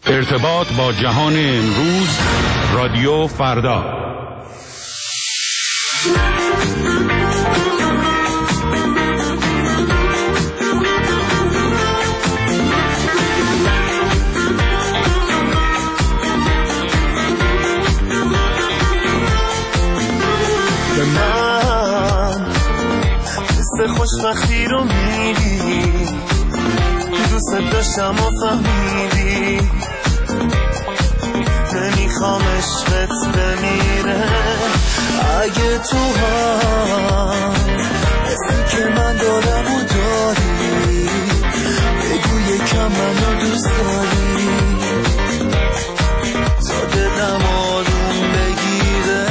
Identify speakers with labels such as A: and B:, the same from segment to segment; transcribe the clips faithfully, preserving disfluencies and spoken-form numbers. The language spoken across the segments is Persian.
A: ارتباط با جهان امروز، رادیو فردا.
B: به من حس خوشبختی رو میدی، دوست داشتم و فهمیدی، نمیخوام عشقت بمیره. اگه تو هم حسی که من دارم و داری، بگو یکم منو دوست داری تا دلم آروم بگیره.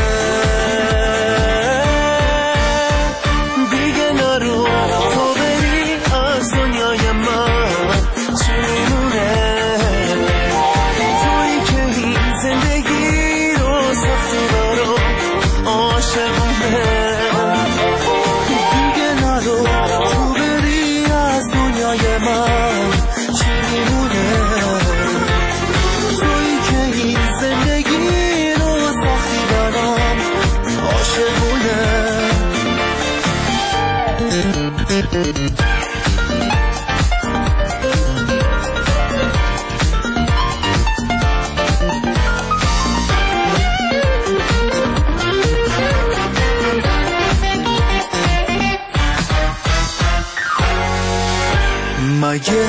B: دیگه نرو تو بری از دنیای من، چی میمونه تویی که این زندگی رو سختی برام عاشقونه. دیگه نرو تو بری از دنیای من، چی میمونه تویی که این زندگی رو سختی برام عاشقونه. مگه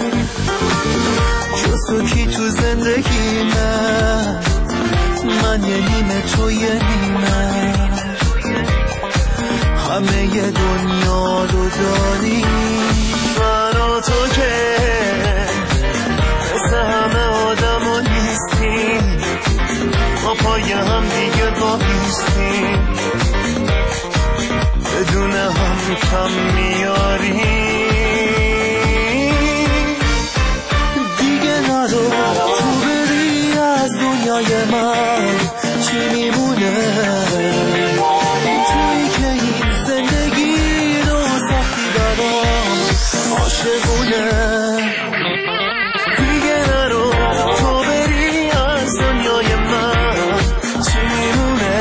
B: جز تو کی تو زندگی من، من یه نیمه تو یه نیمه، همه ی دنیا رو داری. من و تو که مثل همه آدم ها نیستیم، ما پای هم دیگه بایستیم، بدون هم کم میاریم. تو بری از دنیای من، چی میمونه تویی که این زندگی رو سختی برام عاشقونه. دیگه نرو تو بری از دنیای من، چی میمونه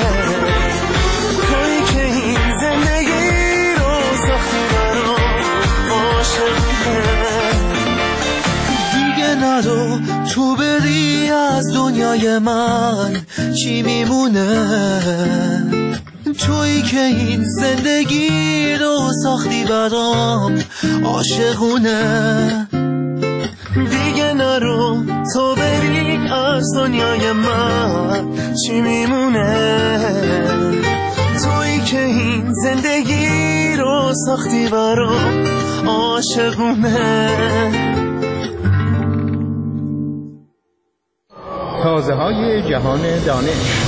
B: تویی که این زندگی رو سختی برام عاشقونه. نرو تو بری از دنیای من، چی میمونه تویی که این زندگی رو ساختی برام عاشقونه. دیگه نرو تو بری از دنیای من، چی میمونه تویی که این زندگی رو ساختی برام عاشقونه.
C: تازه های جهان دانش.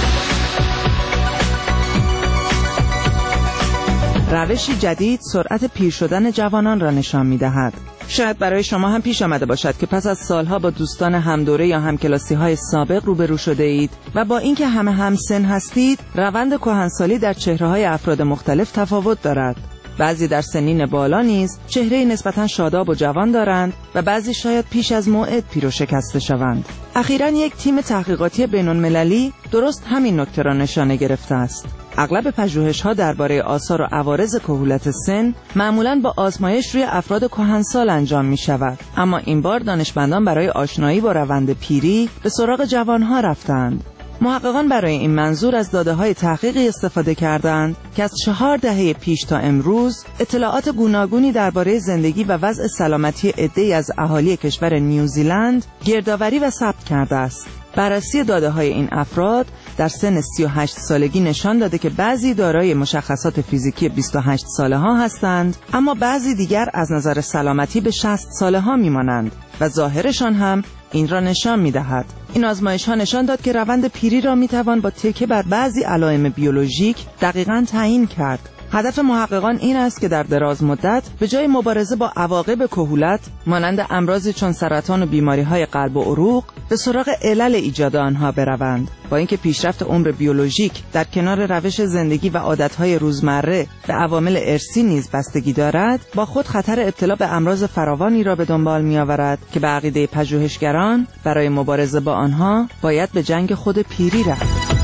D: روشی جدید سرعت پیر شدن جوانان را نشان می‌دهد. شاید برای شما هم پیش آمده باشد که پس از سالها با دوستان همدوره یا همکلاسی‌های سابق روبرو شده اید و با اینکه همه همسن هستید، روند کهنسالی در چهره‌های افراد مختلف تفاوت دارد. بعضی در سنین بالا نیز چهره نسبتاً شاداب و جوان دارند و بعضی شاید پیش از موعد پیر و شکسته شوند. اخیراً یک تیم تحقیقاتی بین‌المللی درست همین نکته را نشانه گرفته است. اغلب پژوهش‌ها درباره آثار و عوارض کهولت سن معمولاً با آزمایش روی افراد کهنسال انجام می‌شود، اما این بار دانشمندان برای آشنایی با روند پیری به سراغ جوان‌ها رفتند. محققان برای این منظور از داده‌های تحقیقی استفاده کردند که از چهار دهه پیش تا امروز اطلاعات گوناگونی درباره زندگی و وضع سلامتی عده‌ای از اهالی کشور نیوزیلند گردآوری و ثبت کرده است. بررسی داده‌های این افراد در سن سی و هشت سالگی نشان داده که بعضی دارای مشخصات فیزیکی بیست و هشت ساله ها هستند، اما بعضی دیگر از نظر سلامتی به شصت ساله ها میمانند و ظاهرشان هم این را نشان می‌دهد. این آزمایش‌ها نشان داد که روند پیری را می‌توان با تکیه بر بعضی علائم بیولوژیک دقیقاً تعیین کرد. هدف محققان این است که در دراز مدت به جای مبارزه با عواقب کهولت مانند امراضی چون سرطان و بیماری‌های قلب و عروق به سراغ علل ایجاد آنها بروند. با اینکه پیشرفت عمر بیولوژیک در کنار روش زندگی و عادت‌های روزمره به عوامل ارثی نیز بستگی دارد، با خود خطر ابتلا به امراض فراوانی را به دنبال می‌آورد که به عقیده پژوهشگران برای مبارزه با آنها باید به جنگ خود پیری رفت.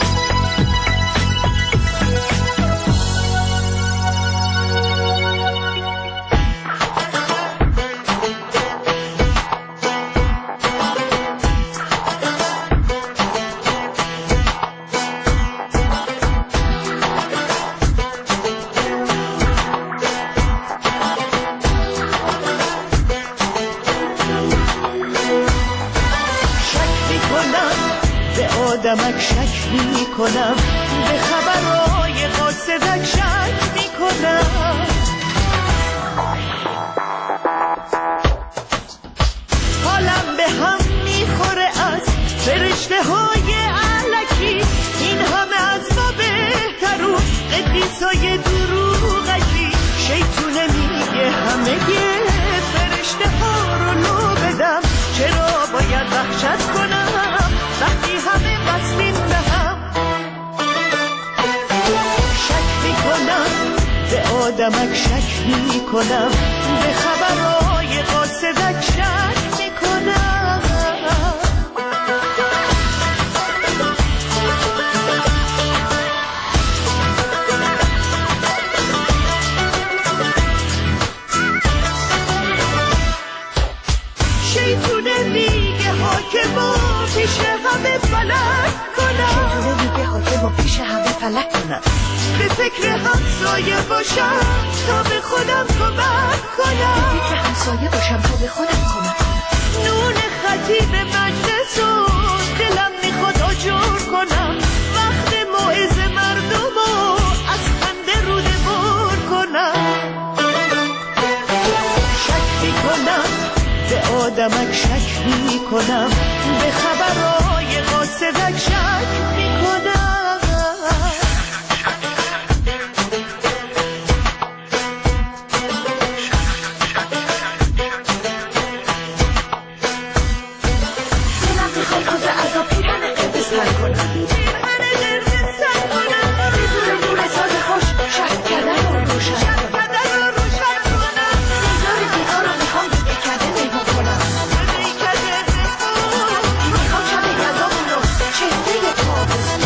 B: آدمک شک می کنم، به خبرهای قاصدک شک می کنم. حالم به هم می خوره از فرشته های علکی، این همه از ما بهتر و قدیسای دروغکی. شیطونه میگه همه یه فرشته ها رو لو بدم، چرا باید وحشت کنم وقتی همه بستیم به هم. شک می کنم به آدمک شک می کنم، به خبرهای قاصدک شک می کنم. شیطونه میگه حاکمو پیش همه فلک کنم، شیطونه میگه حاکمو پیش همه فلک کنم. به فکر همسایه باشم تا به خودم کمک کنم، به فکر همسایه باشم تا به خودم کمک کنم. نون خطیب مجلس رو دلم میخواد آجر کنم، وقت موعظه مردم رو از خنده روده بر کنم. شک میکنم به آدمک شک می کنم، به خبرهای قاصدک شک می کنم. دلم میخواد از عذاب پیرهن قرمز تر کنم، پیرهن قرمز تر کنم. به زور نور ساز خوش شک کردن رو روشن کنم، سیگار دیگار رو میخوام دیگه کرده میمون کنم. میخوام شب یلدامون رو چهره تابستون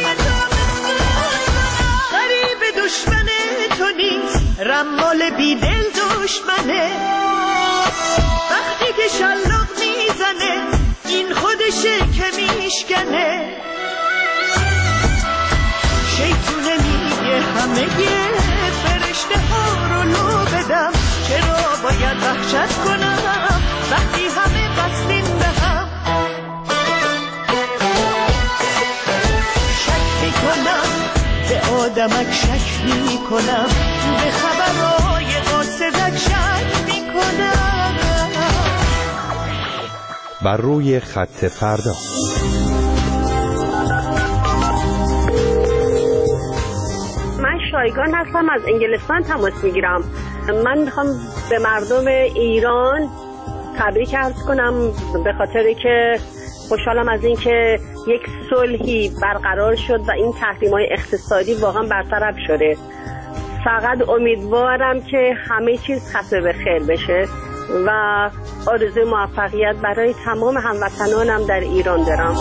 B: غریب دشمن تو نیست، رمال بیدل دشمنه. وقتی که شلاق میزنه این خودشه که میشکنه. شیطونه میگه همه یه فرشته ها رو لو بدم، چرا باید وحشت کنم وقتی همه بستیم به هم. شک میکنم به آدمک شک میکنم، به خبرهای قاصدک شک میکنم.
E: بر روی خط فردا.
F: من شایگان هستم، از انگلستان تماس میگیرم. من میخوام به مردم ایران تبریک عرض کنم به خاطری که خوشحالم از این که یک صلحی برقرار شد و این تحریم‌های اقتصادی واقعا برطرف شده. فقط امیدوارم که همه چیز ختم به خیر بشه و آرزوی موفقیت برای تمام هموطنانم در ایران دارم.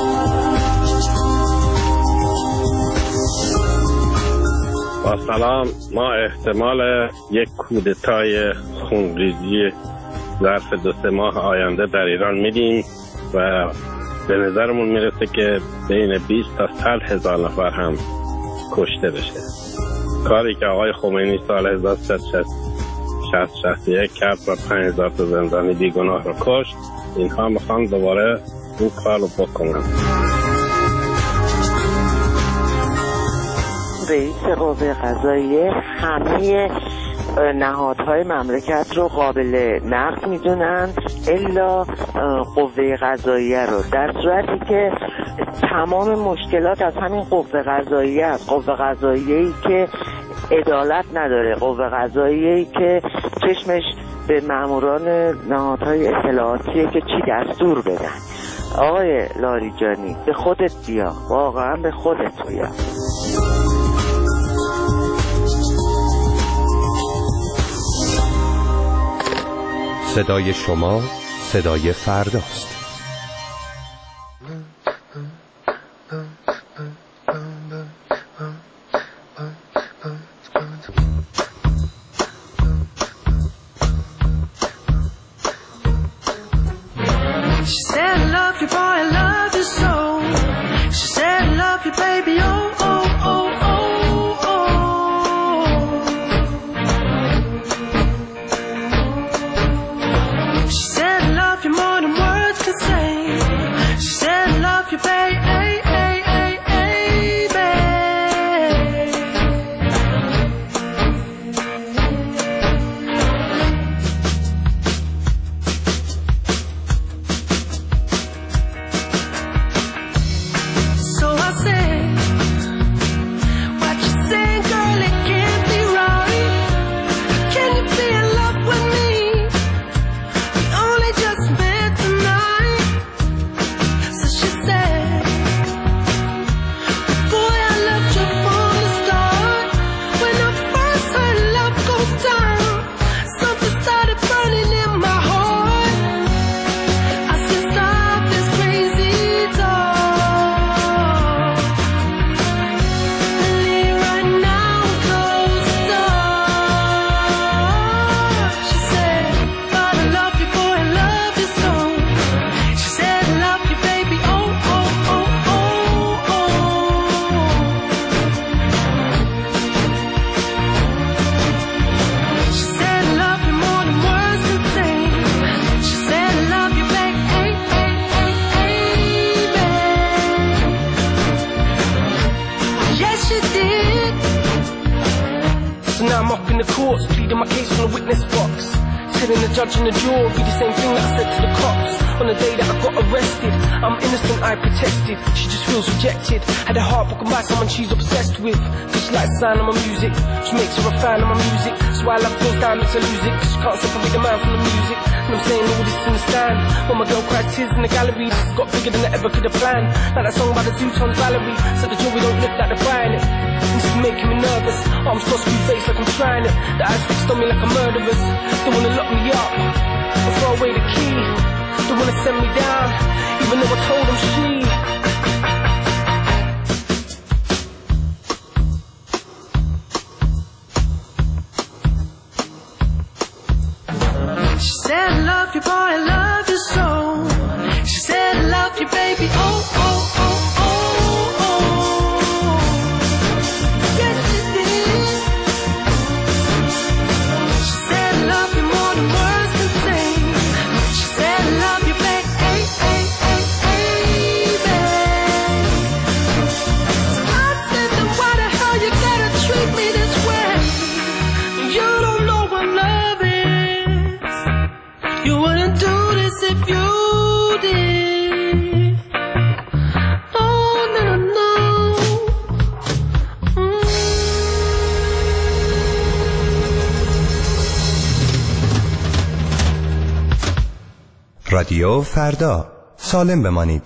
G: با سلام، ما احتمال یک کودتای خونریزی ظرف دو سه ماه آینده در ایران میدیم و به نظرمون میرسه که بین بیست تا صد هزار نفر هم کشته بشه. کاری که آقای خمینی سال هزار و سیصد و شصت و یک کرد و پنج هزار تا زندانی بیگناه رو کشت، اینها میخوان دوباره این کار رو بکنن.
H: رئیس قوه قضاییه همه نهادهای مملکت رو قابل نقد میدونن الا قوه قضاییه رو، در صورتی که تمام مشکلات از همین قوه قضاییه است. قوه قضاییه‌ای که عدالت نداره، قوه قضاییه که چشمش به ماموران نهادهای اطلاعاتیه که چی دستور بدن. آقای لاریجانی به خودت بیا، واقعا به خودت بیا.
E: صدای شما صدای فرداست.
I: Judge and the jury, the same thing that I said to the cops on the day that I got arrested. I'm innocent, I protested. She just feels rejected. Had her heart broken by someone she's obsessed with. Cause she likes the sound of my music, she makes her a fan of my music. So I love goes down, makes her lose it. Cause she can't separate the man from the music. And I'm saying all this in the stand. When my girl cries tears in the gallery, this has got bigger than I ever could have planned. Like that song by the Zootons Valerie. So the jury don't look like they're buying it. This is making me nervous. Arms crossed, screw face like I'm trying it. The eyes fixed on me like a murderous. Don't wanna lock me up or throw away the key. Don't wanna send me down, even though I told them she.
B: She said I love you boy, I love you so. She said I love you baby, oh oh oh oh oh. Yes she did. She said I love you more than words can say. She said I love you back, ay ay ay ay babe. So I said then why the hell you gotta treat me this way? You don't know what love is. You wouldn't do this if you did. Oh, no, no, no. Mm.
E: رادیو فردا، سالم بمانید.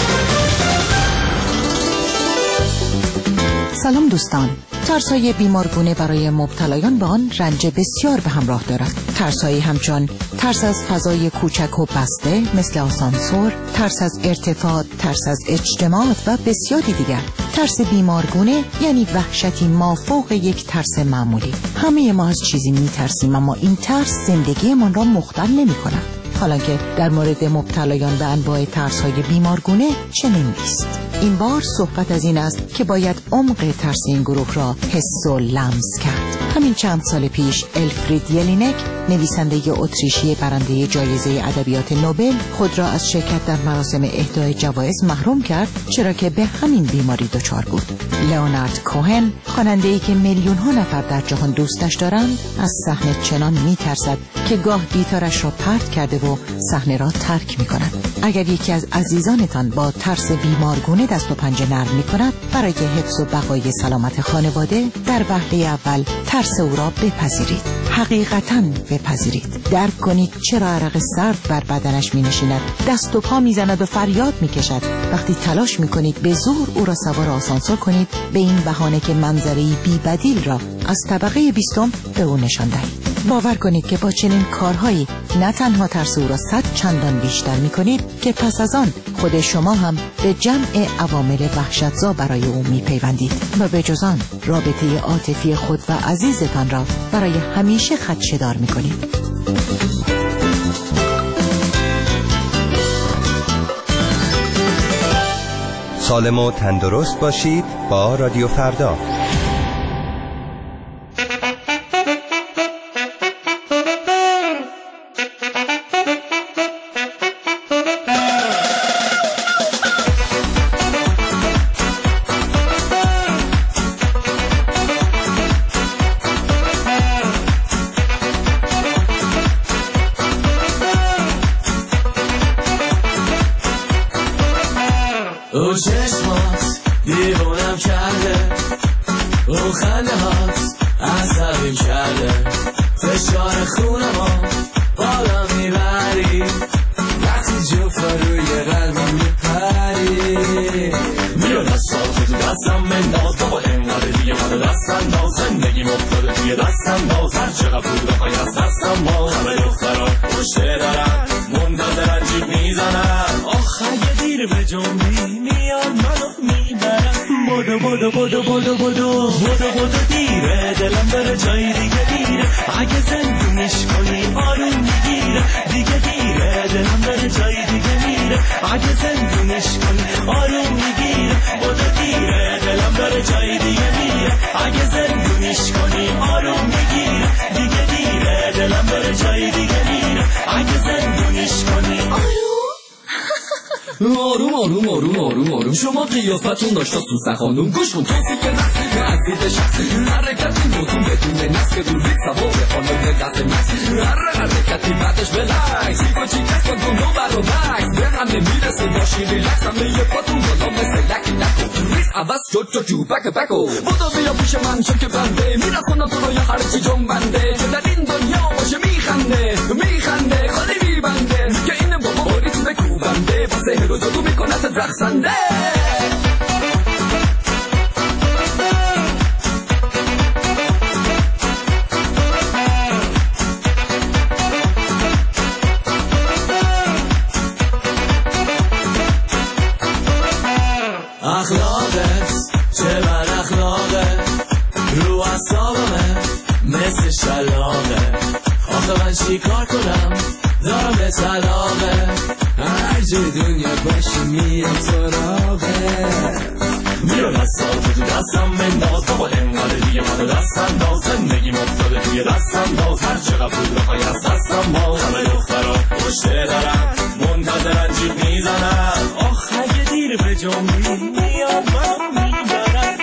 J: سلام دوستان. ترس‌های بیمارگونه برای مبتلایان به آن رنج بسیار به همراه دارد. ترس‌هایی همچون ترس از فضای کوچک و بسته مثل آسانسور، ترس از ارتفاع، ترس از اجتماعات و بسیاری دیگر. ترس بیمارگونه یعنی وحشتی مافوق یک ترس معمولی. همه ما از چیزی می‌ترسیم، اما این ترس زندگیمان را مختل نمی‌کند. حالا که در مورد مبتلایان به انواع ترس‌های بیمارگونه چنین نیست. این بار صحبت از این است که باید عمق ترس این گروه را حس و لمس کرد. همین چند سال پیش الفرید یلینک نویسنده اتریشی برنده جایزه ادبیات نوبل خود را از شرکت در مراسم اهدای جوایز محروم کرد، چرا که به همین بیماری دچار بود. لئونارد کوهن، خواننده‌ای که میلیون ها نفر در جهان دوستش دارند، از صحنه چنان می‌ترسد که گاه گیتارش را پرت کرده و صحنه را ترک می‌کند. اگر یکی از عزیزانتان با ترس بیمارگونه دست و پنجه نرم می‌کند، برای حفظ و بقای سلامت خانواده در وهله اول ترس او را بپذیرید. حقیقتاً بپذیرید. درک کنید چرا عرق سرد بر بدنش می‌نشیند، دست و پا می‌زند و فریاد می‌کشد. وقتی تلاش می‌کنید به زور او را سوار آسانسور کنید، به این بهانه که منظره‌ای بی‌بدیل را از طبقه بیستم به او نشان دهید. باور کنید که با چنین کارهایی نه تنها ترس او را صد چندان بیشتر می‌کنید که پس از آن خود شما هم به جمع عوامل وحشتزا برای او می‌پیوندید و به جز آن رابطه عاطفی خود و عزیزتان را برای همیشه خدشه‌دار می‌کنید.
E: سالم و تندرست باشید با رادیو فردا.
K: او چشمات دیوانم کرده، او خنده هات عصبیم کرده، فشار خونما بالا میبری وقتی جفت روی قلبم میپری. بیا دستان تو دستم منداز بابا اینقدر دیگه من دستم داز، زندگی مفتاده توی دستم داز، هر چقدر پول بخوای از دستم باز. همه دختران پشته دارن منتظرن جیب میزنن، آخ اگه دیر به جنبی میان منو میبرن. بودو بودو بودو بودو بودو بودو بودو دیره، دلم داره جای دیگه دیره، اگه زندونش کنی آروم میگیره. دیگه دیره دلم داره جای دیگه میره، اگه زندونش کنی آروم میگیره. بودو دیره دلم داره جای دیگه میره، اگه زندونش کنی آروم میگیره. دیگه دیره دلم داره جای دیگه میره، اگه زندونش کنی آروم.
L: آروم آروم آروم آروم آروم شما قیافتون داشتا سوسن خانوم، گوش کن توصیف نسلی عزیز شخصی، حرکتی موزون بدون نسل رو ریک سواب خانم دست مکس، هر حرکتی بعدش بلکس سیفا چیکس کن دونو برو مکس، به هم نمیرسه باشی ریلکس، همه یه پاتون بالا مثل لکی نکن ریس عوض شد جو جو بک بکو. بودو بیا پیش من چون که بنده میرسونم تو رو یا هرچی جون بنده، که در این دنیا باشه میخنده میخنده خالی میبنده، که این بابا باریت بکوبنده با سهر و جادو میکنه رقصنده.
K: اخلاقت چه بد اخلاقه، رو اعصابمه مثل شلاقه، آخه من چی کار کنم دارم به طلاقه، هر جای دنیا باشی میرم سراغه. بیا دستان تو دستم منداز بابا اینقدر دیگه منو دستم داز، زندگی مفتاده توی دستم داز، هر چقدر پول بخوای از دستم باز. همه دختران پشته دارن منتظرن جیب میزنن، آخ اگه دیر به جنبی میان منو میبرن.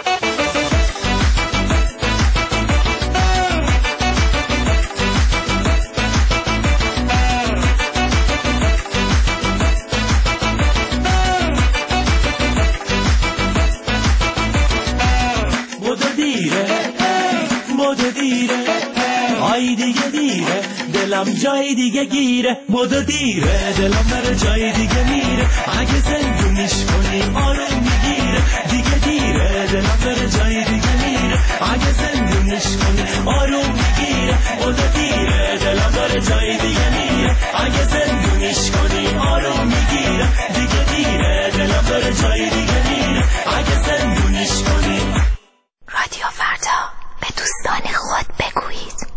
K: آی دیگه دیره دلم جای دیگه گیره، بودو دیره دلم بره جای دیگه میره، اگه زندونیش کنی آروم میگیره. دیگه دیره دلم بره جای دیگه میره، اگه زندونیش کنی آروم میگیره. بودو دیره دلم بره جای دیگه میره، اگه زندونیش کنی آروم میگیره. دیگه دیره دلم بره جای دیگه میره، اگه زندونیش کنی.
M: رادیو فردا به دوستان خود بگویید.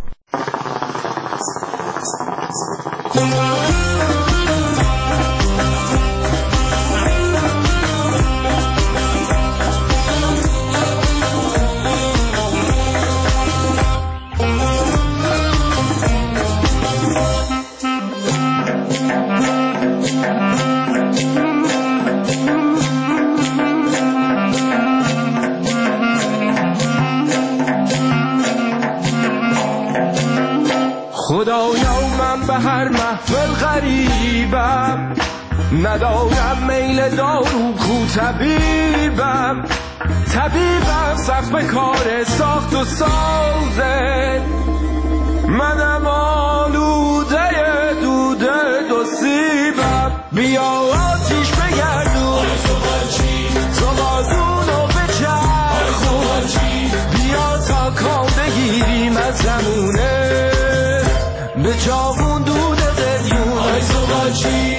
N: در محفل غریبم، ندارم میل دارو کو طبیبم، طبیبم سقف کار ساخت و سازه، منم آلوده دوده دو سیبم. بیا آتیش بگردون زغالدونو بچرخون، بیا تا کام بگیریم از زمونه به چاقون دود قلیون. آی زغالچی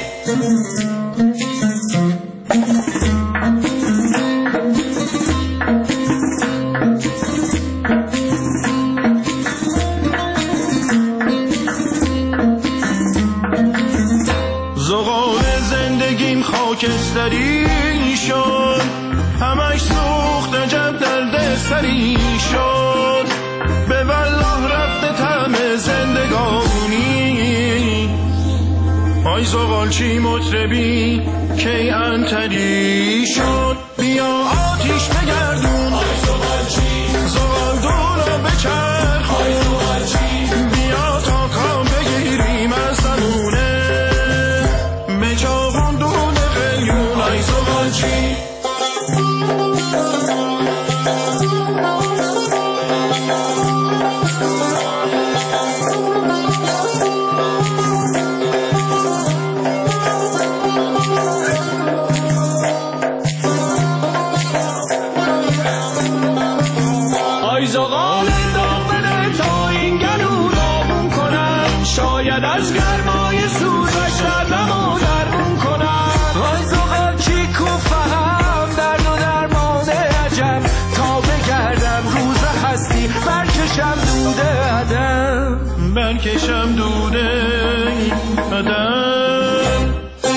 O: زغال زندگیم خاکستری شد، همش سوخت عجب درد سری شد، به والله رفته طعم زندگانی. آی زغالچی مطربی کی انتری شد، بیا آتیش بگردون زغالدون رو بچرخون، بیا تا کام بگیریم از زمونه به چاقون دون قلیون. آی زغالچی از گرمای سوزش دردمو درمون کنم. آی زغالچی کو فهم درد و درمان عجب، تا بگردم روز هستی برکشم دوده عدم، برکشم دوده عدم.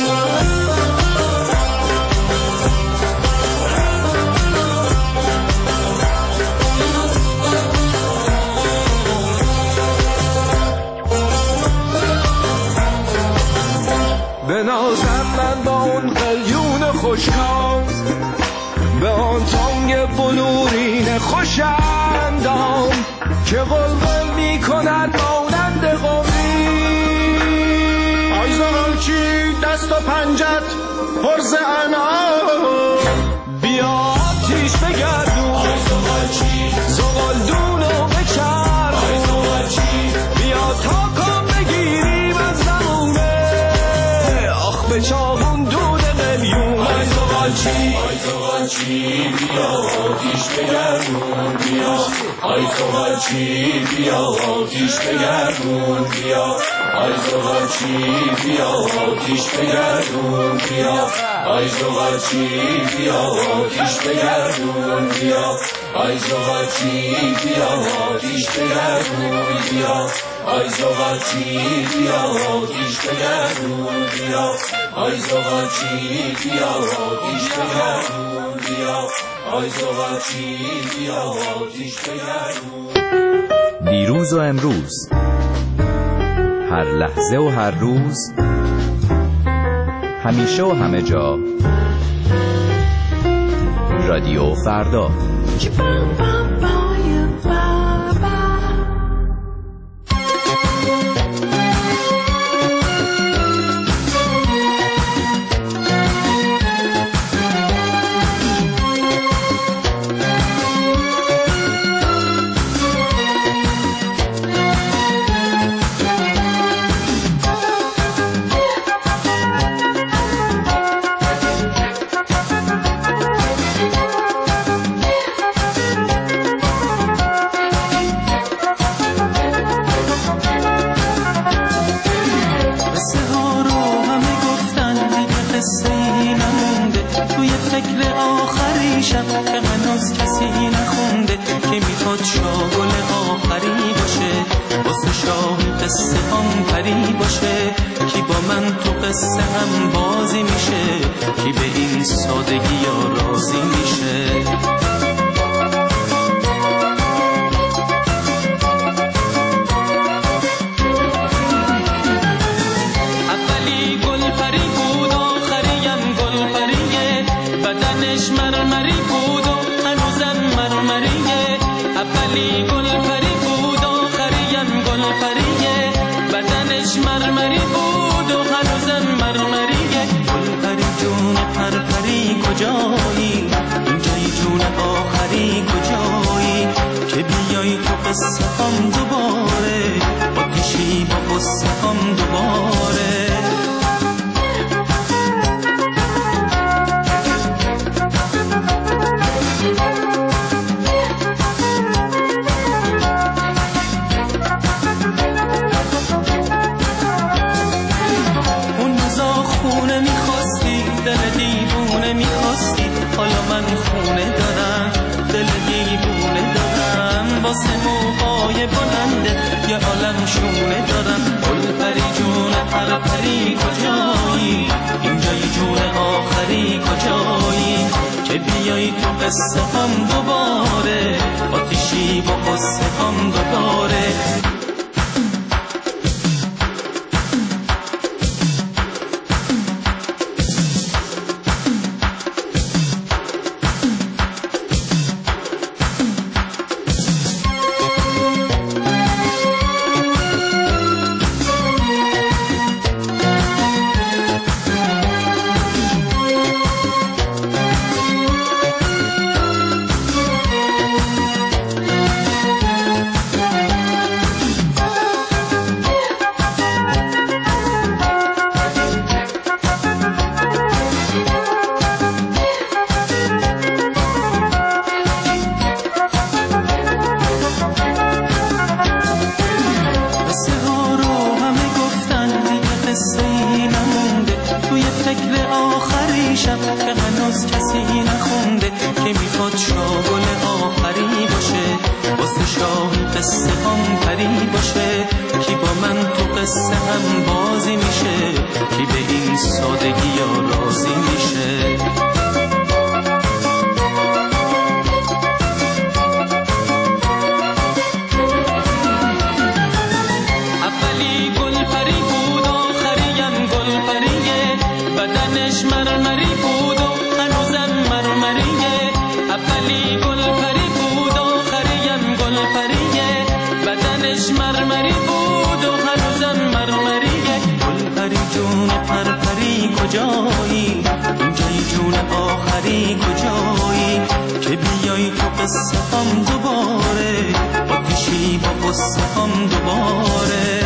N: بنازم من با اون قلیون خوشکام، به آن تانگ بلورین خوشندام که قلقل می کند مانند قومی.
O: آی زغالچی دست و پنجت پرز انعام،
N: بیا آتیش بگردون زغالدونو بچرخون، بیا تا کام بگیریم از زمونه به چاقون دود قلیون.
K: آی زغالچی آی زغالچی بیا آتیش بگردون بیا، آی زغالچی بیا آتیش بگردون بیا، آی زغالچی بیا آتیش بگردون بیا، آی زغالچی بیا آتیش بگردون بیا، آی زغالچی بیا آتیش بگردون بیا، آی زغالچی بیا آتیش بگردون بیا، آی زغالچی بیا آتیش بگردون بیا، آی زغالچی بیا آتیش بگردون.
P: دیروز و امروز، هر لحظه و هر روز، همیشه و همه جا، رادیو فردا.
K: اولی گل پری بود آخریم گل پریه بدنش مرمری بیای تو قصه هم دوباره آتیشی با قصه هم دوباره کجایی اینجای جون آخری کجایی که بیای تو قصه هم دوباره آتیشی با قصه هم دوباره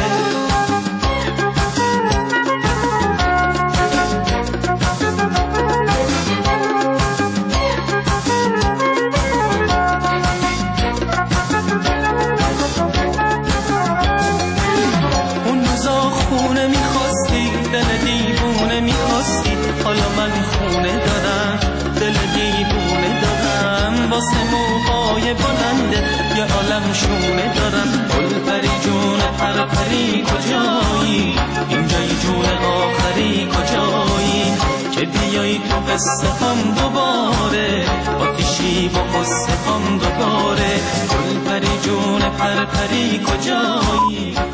K: حالا من خونه دارم دل دیوونه دارم واسه موهای بلنده یه عالم شونه دارم گل پری جون پر پری کجایی اینجای جون آخری کجایی که بیایی تو قصه هم دوباره آتیشی با قصه هم دوباره گل پری جون پر پری کجایی